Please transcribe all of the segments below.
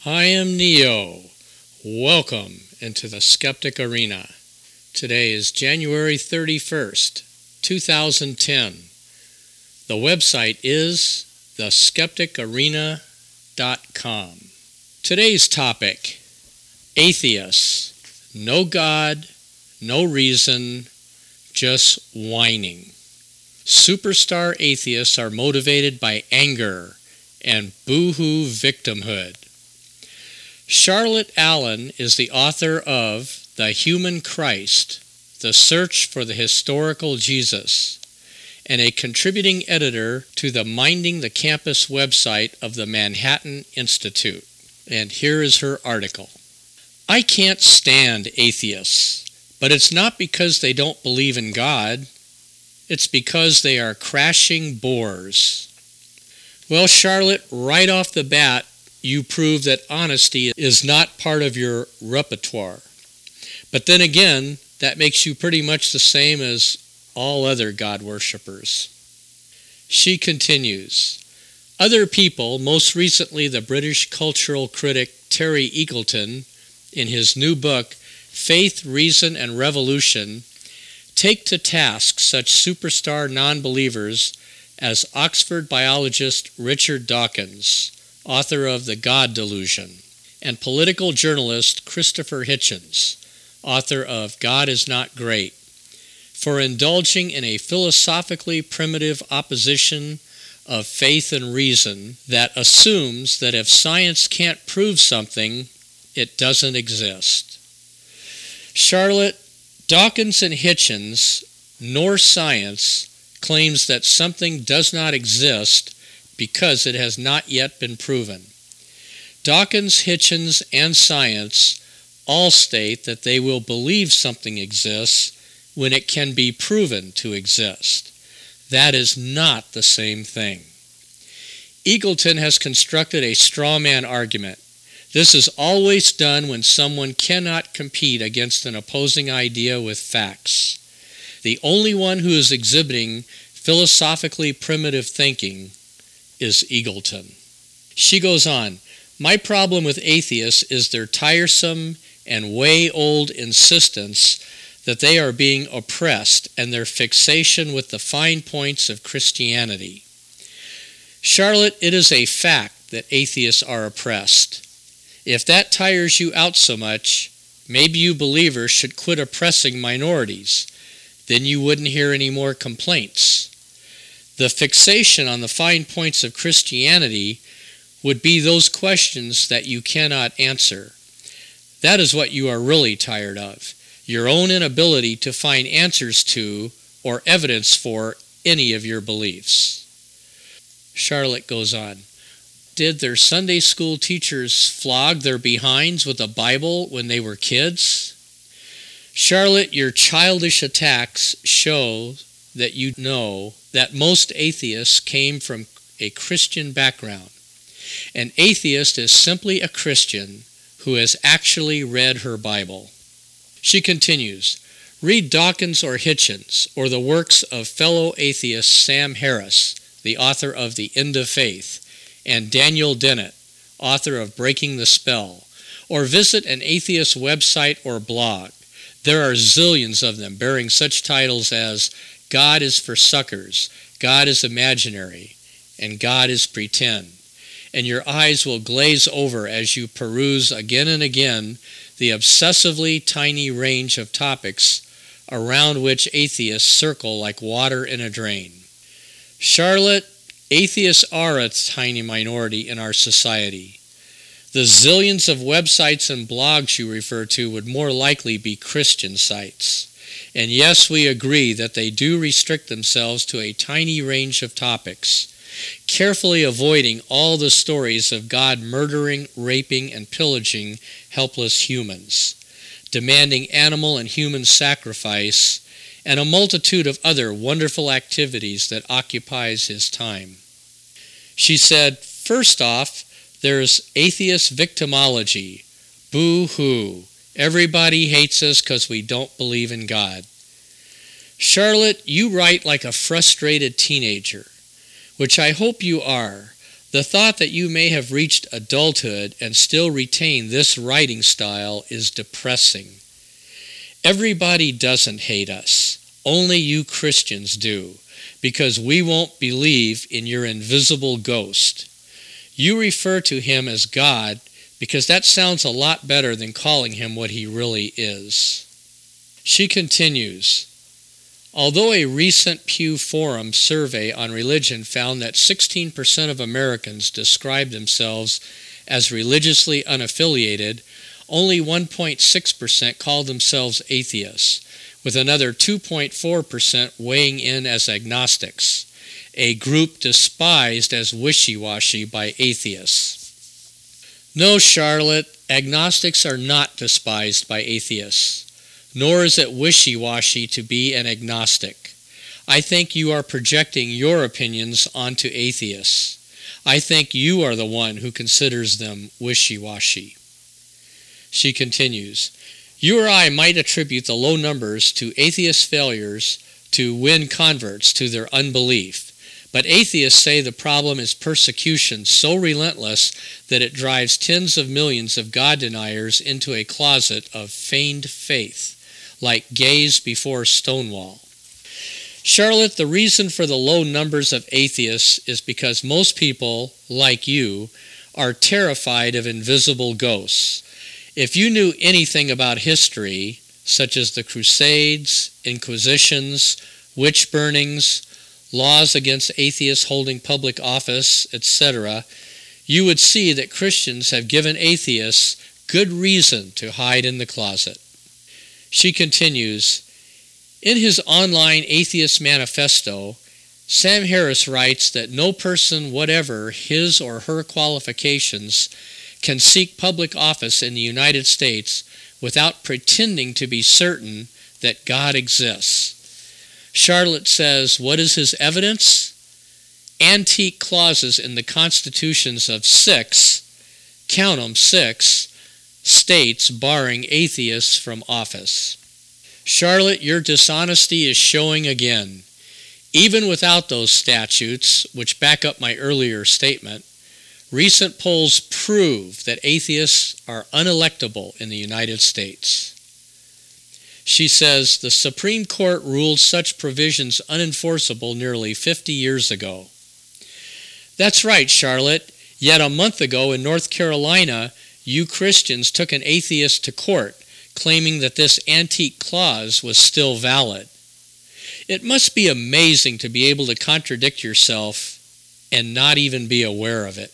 I am Neo. Welcome into the Skeptic Arena. Today is January 31st, 2010. The website is theskepticarena.com. Today's topic, atheists. No God, no reason, just whining. Superstar atheists are motivated by anger and boo-hoo victimhood. Charlotte Allen is the author of The Human Christ, The Search for the Historical Jesus, and a contributing editor to the Minding the Campus website of the Manhattan Institute. And here is her article. I can't stand atheists, but it's not because they don't believe in God. It's because they are crashing bores. Well, Charlotte, right off the bat, you prove that honesty is not part of your repertoire. But then again, that makes you pretty much the same as all other God worshippers. She continues, other people, most recently the British cultural critic Terry Eagleton, in his new book, Faith, Reason, and Revolution, take to task such superstar non-believers as Oxford biologist Richard Dawkins, author of The God Delusion, and political journalist Christopher Hitchens, author of God is Not Great, for indulging in a philosophically primitive opposition of faith and reason that assumes that if science can't prove something, it doesn't exist. Charlotte, Dawkins and Hitchens, nor science, claims that something does not exist because it has not yet been proven. Dawkins, Hitchens, and science all state that they will believe something exists when it can be proven to exist. That is not the same thing. Eagleton has constructed a straw man argument. This is always done when someone cannot compete against an opposing idea with facts. The only one who is exhibiting philosophically primitive thinking is Eagleton. She goes on, my problem with atheists is their tiresome and way old insistence that they are being oppressed and their fixation with the fine points of Christianity. Charlotte, it is a fact that atheists are oppressed. If that tires you out so much, maybe you believers should quit oppressing minorities. Then you wouldn't hear any more complaints. The fixation on the fine points of Christianity would be those questions that you cannot answer. That is what you are really tired of, your own inability to find answers to or evidence for any of your beliefs. Charlotte goes on, did their Sunday school teachers flog their behinds with a Bible when they were kids? Charlotte, your childish attacks show that you know that most atheists came from a Christian background. An atheist is simply a Christian who has actually read her Bible. She continues, read Dawkins or Hitchens or the works of fellow atheist Sam Harris, the author of The End of Faith, and Daniel Dennett, author of Breaking the Spell, or visit an atheist website or blog. There are zillions of them bearing such titles as God is for suckers, God is imaginary, and God is pretend. And your eyes will glaze over as you peruse again and again the obsessively tiny range of topics around which atheists circle like water in a drain. Charlotte, atheists are a tiny minority in our society. The zillions of websites and blogs you refer to would more likely be Christian sites. And yes, we agree that they do restrict themselves to a tiny range of topics, carefully avoiding all the stories of God murdering, raping, and pillaging helpless humans, demanding animal and human sacrifice, and a multitude of other wonderful activities that occupies his time. She said, first off, there's atheist victimology. Boo-hoo. Everybody hates us because we don't believe in God. Charlotte, you write like a frustrated teenager, which I hope you are, The thought that you may have reached adulthood and still retain this writing style is depressing. Everybody doesn't hate us. Only you Christians do, because we won't believe in your invisible ghost. You refer to him as God because that sounds a lot better than calling him what he really is. She continues, although a recent Pew Forum survey on religion found that 16% of Americans describe themselves as religiously unaffiliated, only 1.6% call themselves atheists, with another 2.4% weighing in as agnostics, a group despised as wishy-washy by atheists. No, Charlotte, agnostics are not despised by atheists, nor is it wishy-washy to be an agnostic. I think you are projecting your opinions onto atheists. I think you are the one who considers them wishy-washy. She continues, you or I might attribute the low numbers to atheist failures to win converts to their unbelief. But atheists say the problem is persecution so relentless that it drives tens of millions of God deniers into a closet of feigned faith, like gays before Stonewall. Charlotte, the reason for the low numbers of atheists is because most people, like you, are terrified of invisible ghosts. If you knew anything about history, such as the Crusades, Inquisitions, witch burnings, laws against atheists holding public office, etc., you would see that Christians have given atheists good reason to hide in the closet. She continues, in his online Atheist Manifesto, Sam Harris writes that no person, whatever his or her qualifications, can seek public office in the United States without pretending to be certain that God exists. Charlotte says, what is his evidence? Antique clauses in the constitutions of 6, count 'em, 6, states barring atheists from office. Charlotte, your dishonesty is showing again. Even without those statutes, which back up my earlier statement, recent polls prove that atheists are unelectable in the United States. She says, the Supreme Court ruled such provisions unenforceable nearly 50 years ago. That's right, Charlotte. Yet a month ago in North Carolina, you Christians took an atheist to court, claiming that this antique clause was still valid. It must be amazing to be able to contradict yourself and not even be aware of it.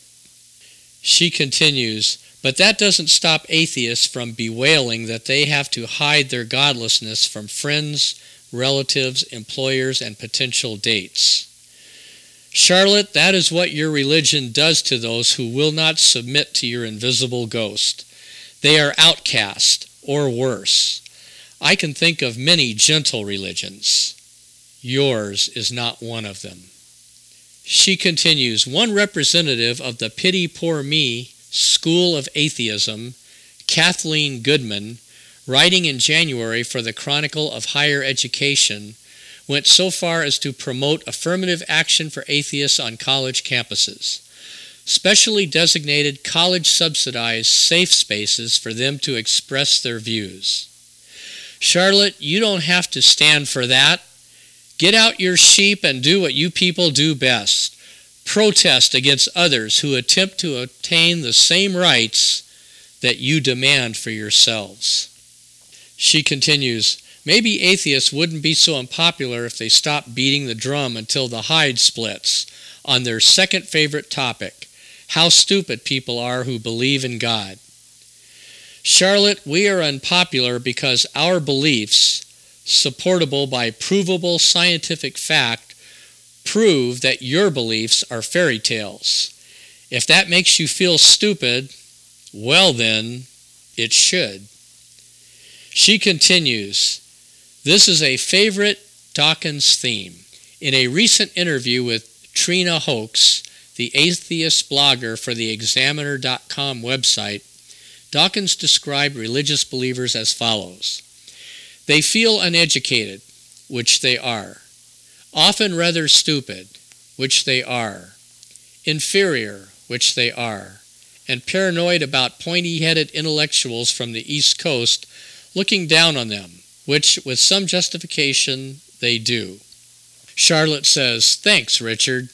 She continues, but that doesn't stop atheists from bewailing that they have to hide their godlessness from friends, relatives, employers, and potential dates. Charlotte, that is what your religion does to those who will not submit to your invisible ghost. They are outcast, or worse. I can think of many gentle religions. Yours is not one of them. She continues, one representative of the Pity Poor Me School of Atheism, Kathleen Goodman, writing in January for the Chronicle of Higher Education, went so far as to promote affirmative action for atheists on college campuses, specially designated college-subsidized safe spaces for them to express their views. Charlotte, you don't have to stand for that. Get out your sheep and do what you people do best. Protest against others who attempt to obtain the same rights that you demand for yourselves. She continues, maybe atheists wouldn't be so unpopular if they stopped beating the drum until the hide splits on their second favorite topic, how stupid people are who believe in God. Charlotte, we are unpopular because our beliefs, supportable by provable scientific fact, prove that your beliefs are fairy tales. If that makes you feel stupid, well then, it should. She continues, this is a favorite Dawkins theme. In a recent interview with Trina Hoax, the atheist blogger for the Examiner.com website, Dawkins described religious believers as follows. They feel uneducated, which they are. Often rather stupid, which they are. Inferior, which they are, and paranoid about pointy-headed intellectuals from the East Coast looking down on them, which, with some justification, they do. Charlotte says, "Thanks, Richard."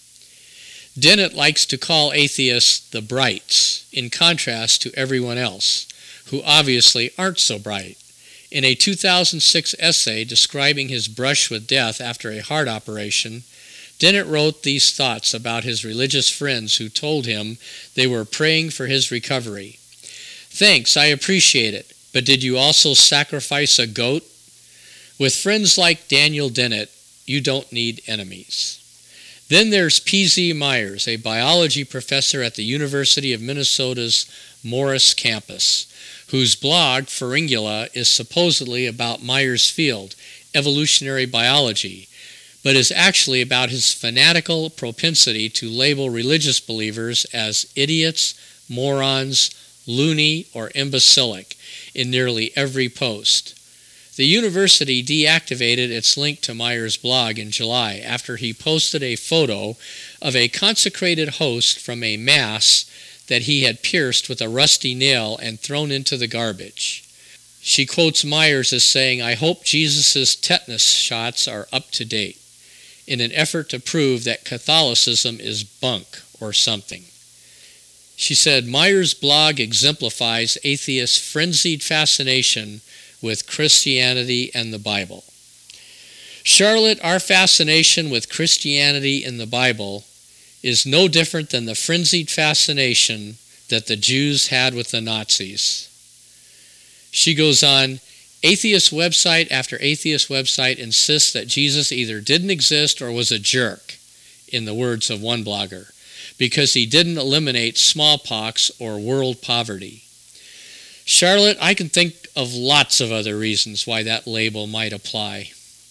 Dennett likes to call atheists the brights, in contrast to everyone else, who obviously aren't so bright. In a 2006 essay describing his brush with death after a heart operation, Dennett wrote these thoughts about his religious friends who told him they were praying for his recovery. "Thanks, I appreciate it, but did you also sacrifice a goat? With friends like Daniel Dennett, you don't need enemies." Then there's P.Z. Myers, a biology professor at the University of Minnesota's Morris campus, whose blog, Pharyngula, is supposedly about Myers' field, evolutionary biology, but is actually about his fanatical propensity to label religious believers as idiots, morons, loony, or imbecilic in nearly every post. The university deactivated its link to Myers' blog in July after he posted a photo of a consecrated host from a mass that he had pierced with a rusty nail and thrown into the garbage. She quotes Myers as saying, "I hope Jesus' tetanus shots are up to date," in an effort to prove that Catholicism is bunk or something. She said, "Myers' blog exemplifies atheists' frenzied fascination with Christianity and the Bible." Charlotte, our fascination with Christianity and the Bible is no different than the frenzied fascination that the Jews had with the Nazis. She goes on, "Atheist website after atheist website insists that Jesus either didn't exist or was a jerk, in the words of one blogger, because he didn't eliminate smallpox or world poverty." Charlotte, I can think of lots of other reasons why that label might apply.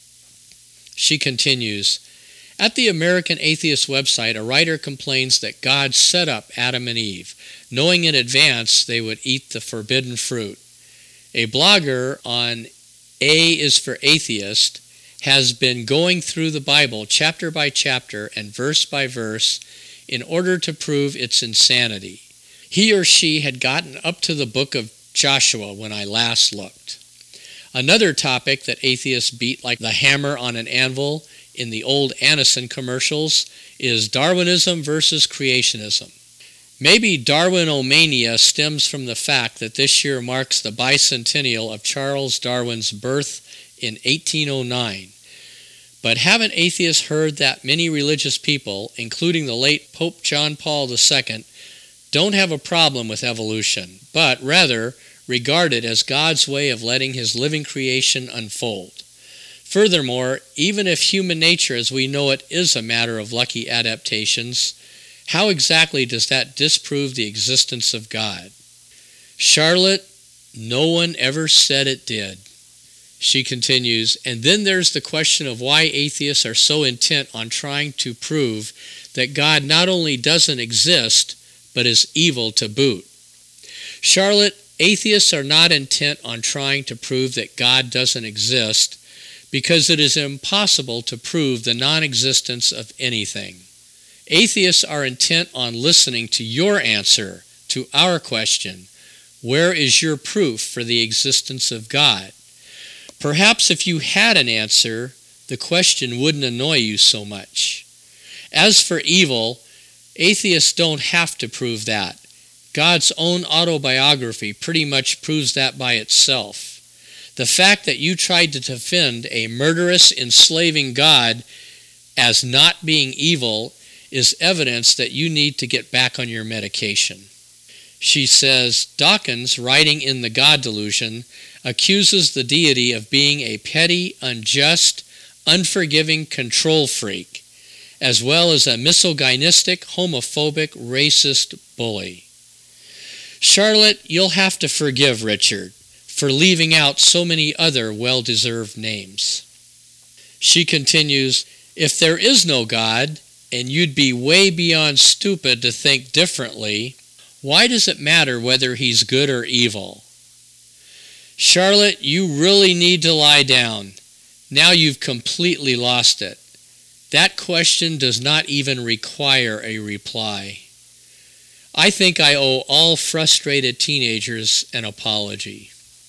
She continues, "At the American Atheist website, a writer complains that God set up Adam and Eve, knowing in advance they would eat the forbidden fruit. A blogger on A is for Atheist has been going through the Bible chapter by chapter and verse by verse in order to prove its insanity. He or she had gotten up to the book of Joshua when I last looked." Another topic that atheists beat like the hammer on an anvil in the old Anacin commercials is Darwinism versus creationism. Maybe Darwinomania stems from the fact that this year marks the bicentennial of Charles Darwin's birth in 1809. But haven't atheists heard that many religious people, including the late Pope John Paul II, don't have a problem with evolution, but rather regard it as God's way of letting his living creation unfold? Furthermore, even if human nature as we know it is a matter of lucky adaptations, how exactly does that disprove the existence of God? Charlotte, no one ever said it did. She continues, "And then there's the question of why atheists are so intent on trying to prove that God not only doesn't exist, but is evil to boot." Charlotte, atheists are not intent on trying to prove that God doesn't exist because it is impossible to prove the non-existence of anything. Atheists are intent on listening to your answer to our question, where is your proof for the existence of God? Perhaps if you had an answer, the question wouldn't annoy you so much. As for evil, atheists don't have to prove that. God's own autobiography pretty much proves that by itself. The fact that you tried to defend a murderous, enslaving God as not being evil is evidence that you need to get back on your medication. She says, Dawkins, writing in The God Delusion, accuses the deity of being a petty, unjust, unforgiving control freak, as well as a misogynistic, homophobic, racist bully. Charlotte, you'll have to forgive Richard for leaving out so many other well-deserved names. She continues, if there is no God, and you'd be way beyond stupid to think differently, why does it matter whether he's good or evil? Charlotte, you really need to lie down. Now you've completely lost it. That question does not even require a reply. I think I owe all frustrated teenagers an apology.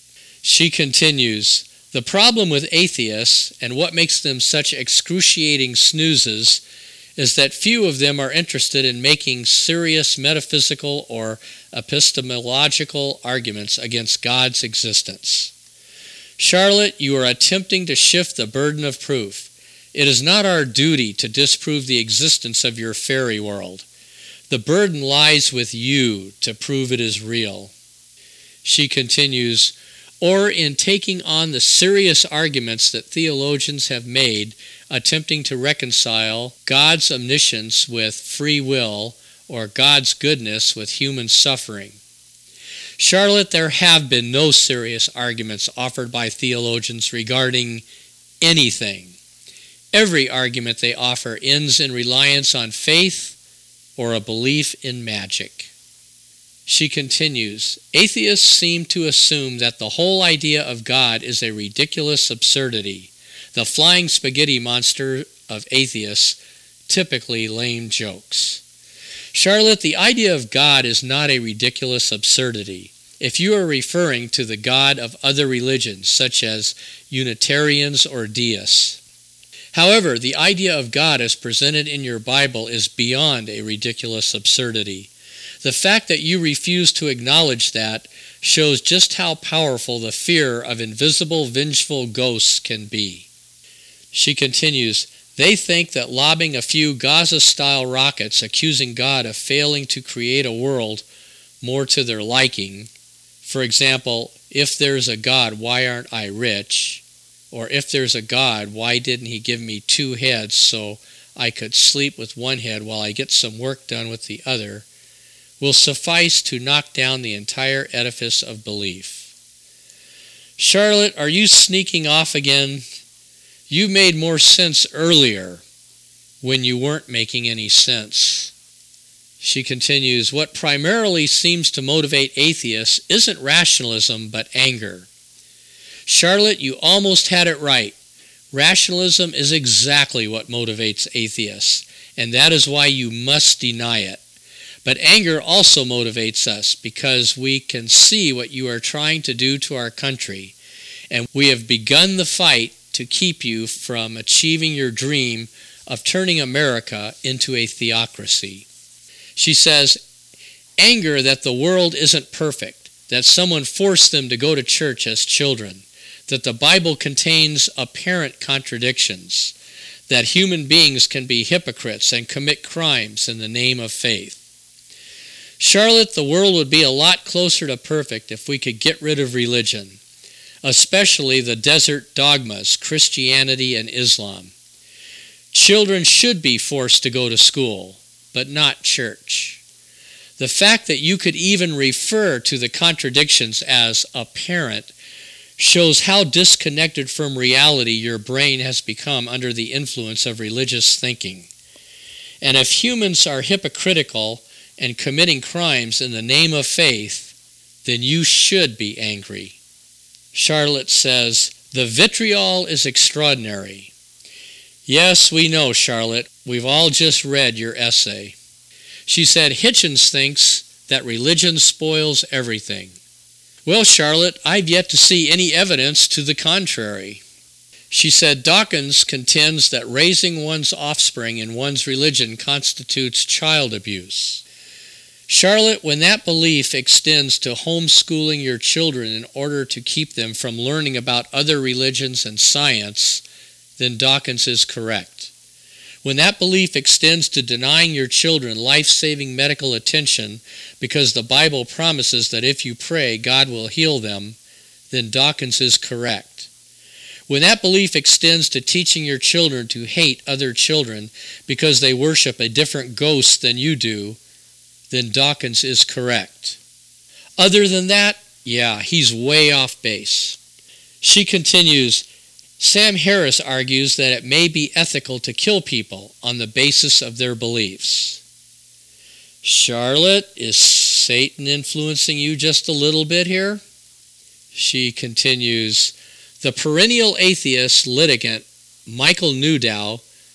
She continues, the problem with atheists and what makes them such excruciating snoozes is that few of them are interested in making serious metaphysical or epistemological arguments against God's existence. Charlotte, you are attempting to shift the burden of proof. It is not our duty to disprove the existence of your fairy world. The burden lies with you to prove it is real. She continues, or in taking on the serious arguments that theologians have made, attempting to reconcile God's omniscience with free will or God's goodness with human suffering. Charlotte, there have been no serious arguments offered by theologians regarding anything. Every argument they offer ends in reliance on faith or a belief in magic. She continues, atheists seem to assume that the whole idea of God is a ridiculous absurdity, the flying spaghetti monster of atheists, typically lame jokes. Charlotte, the idea of God is not a ridiculous absurdity. If you are referring to the God of other religions, such as Unitarians or deists. However, the idea of God as presented in your Bible is beyond a ridiculous absurdity. The fact that you refuse to acknowledge that shows just how powerful the fear of invisible, vengeful ghosts can be. She continues, they think that lobbing a few Gaza-style rockets accusing God of failing to create a world more to their liking, for example, if there's a God, why aren't I rich? Or if there's a God, why didn't he give me 2 heads so I could sleep with one head while I get some work done with the other, will suffice to knock down the entire edifice of belief. Charlotte, are you sneaking off again? You made more sense earlier when you weren't making any sense. She continues, what primarily seems to motivate atheists isn't rationalism but anger. Charlotte, you almost had it right. Rationalism is exactly what motivates atheists, and that is why you must deny it. But anger also motivates us because we can see what you are trying to do to our country, and we have begun the fight to keep you from achieving your dream of turning America into a theocracy. She says, anger that the world isn't perfect, that someone forced them to go to church as children, that the Bible contains apparent contradictions, that human beings can be hypocrites and commit crimes in the name of faith. Charlotte, the world would be a lot closer to perfect if we could get rid of religion, especially the desert dogmas, Christianity and Islam. Children should be forced to go to school, but not church. The fact that you could even refer to the contradictions as apparent shows how disconnected from reality your brain has become under the influence of religious thinking. And if humans are hypocritical and committing crimes in the name of faith, then you should be angry. Charlotte says, the vitriol is extraordinary. Yes, we know, Charlotte. We've all just read your essay. She said, Hitchens thinks that religion spoils everything. Well, Charlotte, I've yet to see any evidence to the contrary. She said, Dawkins contends that raising one's offspring in one's religion constitutes child abuse. Charlotte, when that belief extends to homeschooling your children in order to keep them from learning about other religions and science, then Dawkins is correct. When that belief extends to denying your children life-saving medical attention because the Bible promises that if you pray, God will heal them, then Dawkins is correct. When that belief extends to teaching your children to hate other children because they worship a different ghost than you do, then Dawkins is correct. Other than that, yeah, he's way off base. She continues, Sam Harris argues that it may be ethical to kill people on the basis of their beliefs. Charlotte, is Satan influencing you just a little bit here? She continues, the perennial atheist litigant Michael Newdow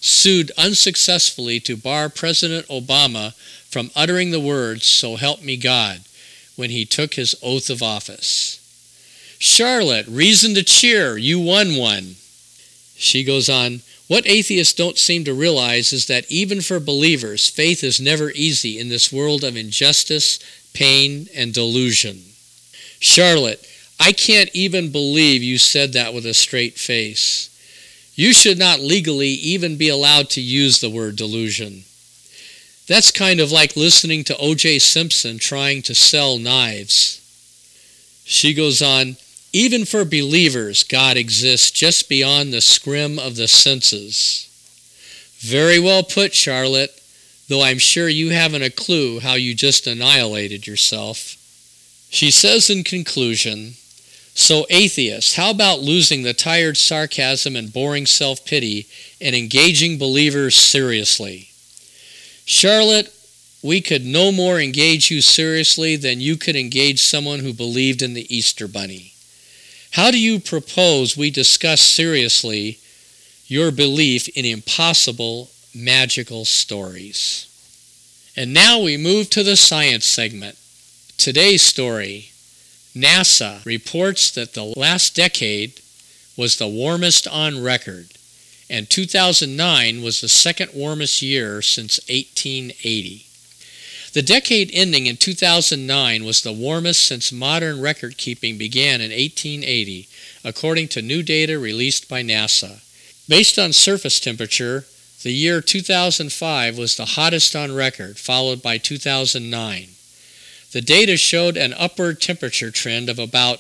sued unsuccessfully to bar President Obama from uttering the words, "So help me God," when he took his oath of office. Charlotte, reason to cheer, you won one. She goes on, what atheists don't seem to realize is that even for believers, faith is never easy in this world of injustice, pain, and delusion. Charlotte, I can't even believe you said that with a straight face. You should not legally even be allowed to use the word delusion. That's kind of like listening to O.J. Simpson trying to sell knives. She goes on, even for believers, God exists just beyond the scrim of the senses. Very well put, Charlotte, though I'm sure you haven't a clue how you just annihilated yourself. She says in conclusion, so atheists, how about losing the tired sarcasm and boring self-pity and engaging believers seriously? Charlotte, we could no more engage you seriously than you could engage someone who believed in the Easter Bunny. How do you propose we discuss seriously your belief in impossible, magical stories? And now we move to the science segment. Today's story, NASA reports that the last decade was the warmest on record, and 2009 was the second warmest year since 1880. The decade ending in 2009 was the warmest since modern record-keeping began in 1880, according to new data released by NASA. Based on surface temperature, the year 2005 was the hottest on record, followed by 2009. The data showed an upward temperature trend of about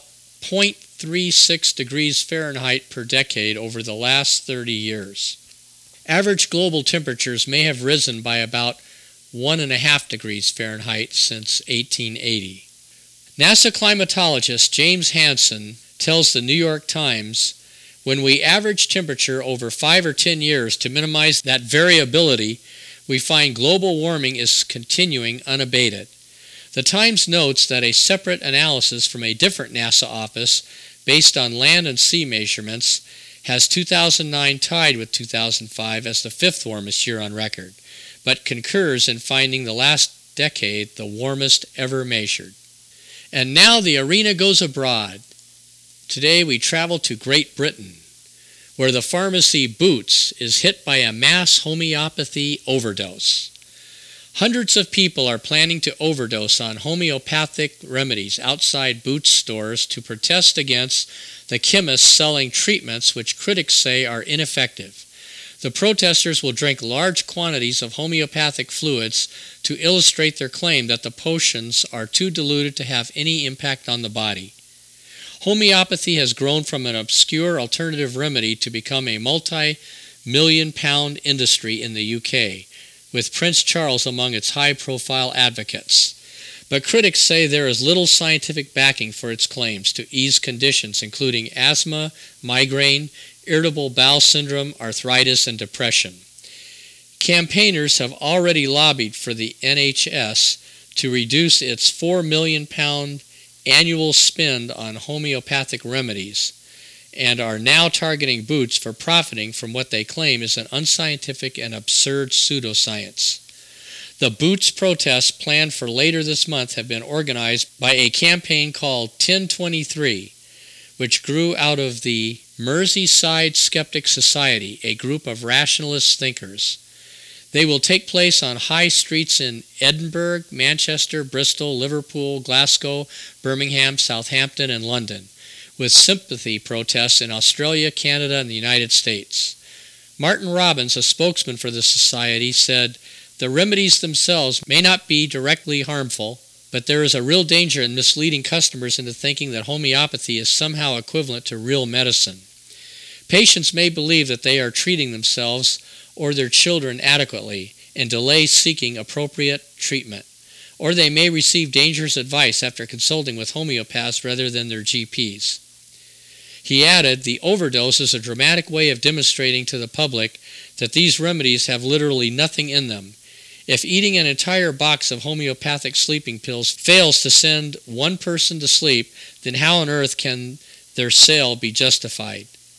0.36 degrees Fahrenheit per decade over the last 30 years. Average global temperatures may have risen by about 1.5 degrees Fahrenheit since 1880. NASA climatologist James Hansen tells the New York Times, when we average temperature over 5 or 10 years to minimize that variability, we find global warming is continuing unabated. The Times notes that a separate analysis from a different NASA office based on land and sea measurements has 2009 tied with 2005 as the fifth warmest year on record, but concurs in finding the last decade the warmest ever measured. And now the arena goes abroad. Today we travel to Great Britain, where the pharmacy Boots is hit by a mass homeopathy overdose. Hundreds of people are planning to overdose on homeopathic remedies outside Boots stores to protest against the chemists selling treatments which critics say are ineffective. The protesters will drink large quantities of homeopathic fluids to illustrate their claim that the potions are too diluted to have any impact on the body. Homeopathy has grown from an obscure alternative remedy to become a multi-million-pound industry in the UK, with Prince Charles among its high-profile advocates. But critics say there is little scientific backing for its claims to ease conditions including asthma, migraine, irritable bowel syndrome, arthritis, and depression. Campaigners have already lobbied for the NHS to reduce its £4 million annual spend on homeopathic remedies, and are now targeting Boots for profiting from what they claim is an unscientific and absurd pseudoscience. The Boots protests planned for later this month have been organized by a campaign called 1023, which grew out of the Merseyside Skeptic Society, a group of rationalist thinkers. They will take place on high streets in Edinburgh, Manchester, Bristol, Liverpool, Glasgow, Birmingham, Southampton, and London, with sympathy protests in Australia, Canada, and the United States. Martin Robbins, a spokesman for the society, said, the remedies themselves may not be directly harmful, but there is a real danger in misleading customers into thinking that homeopathy is somehow equivalent to real medicine. Patients may believe that they are treating themselves or their children adequately and delay seeking appropriate treatment, or they may receive dangerous advice after consulting with homeopaths rather than their GPs. He added, the overdose is a dramatic way of demonstrating to the public that these remedies have literally nothing in them. If eating an entire box of homeopathic sleeping pills fails to send one person to sleep, then how on earth can their sale be justified?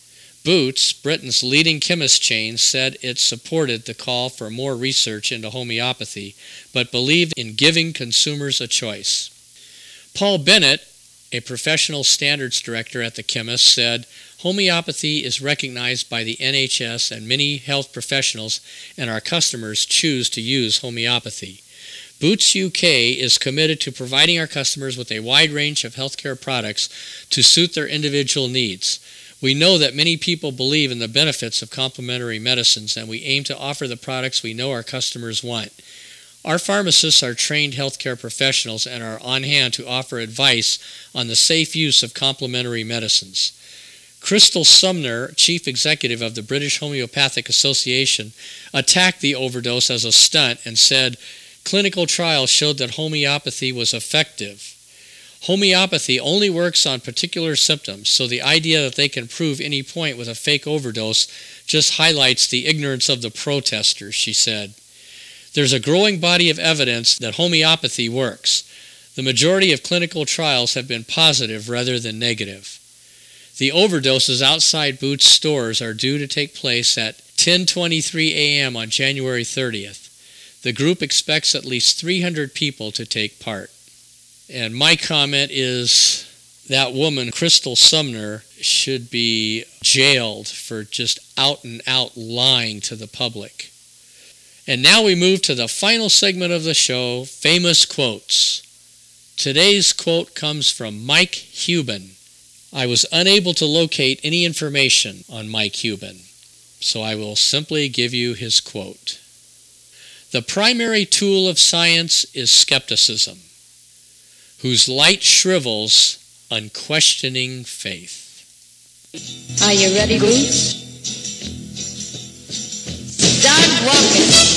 Boots, Britain's leading chemist chain, said it supported the call for more research into homeopathy, but believed in giving consumers a choice. Paul Bennett, a professional standards director at the chemist, said, "Homeopathy is recognized by the NHS and many health professionals, and our customers choose to use homeopathy." Boots UK is committed to providing our customers with a wide range of healthcare products to suit their individual needs. We know that many people believe in the benefits of complementary medicines, and we aim to offer the products we know our customers want. Our pharmacists are trained healthcare professionals and are on hand to offer advice on the safe use of complementary medicines. Crystal Sumner, chief executive of the British Homeopathic Association, attacked the overdose as a stunt and said, "Clinical trials showed that homeopathy was effective. Homeopathy only works on particular symptoms, so the idea that they can prove any point with a fake overdose just highlights the ignorance of the protesters," she said. "There's a growing body of evidence that homeopathy works. The majority of clinical trials have been positive rather than negative." The overdoses outside Boots stores are due to take place at 10:23 a.m. on January 30th. The group expects at least 300 people to take part. And my comment is that woman, Crystal Sumner, should be jailed for just out and out lying to the public. And now we move to the final segment of the show, Famous Quotes. Today's quote comes from Mike Hubin. I was unable to locate any information on Mike Hubin, so I will simply give you his quote. "The primary tool of science is skepticism, whose light shrivels unquestioning faith." Are you ready, Boots? Start walking.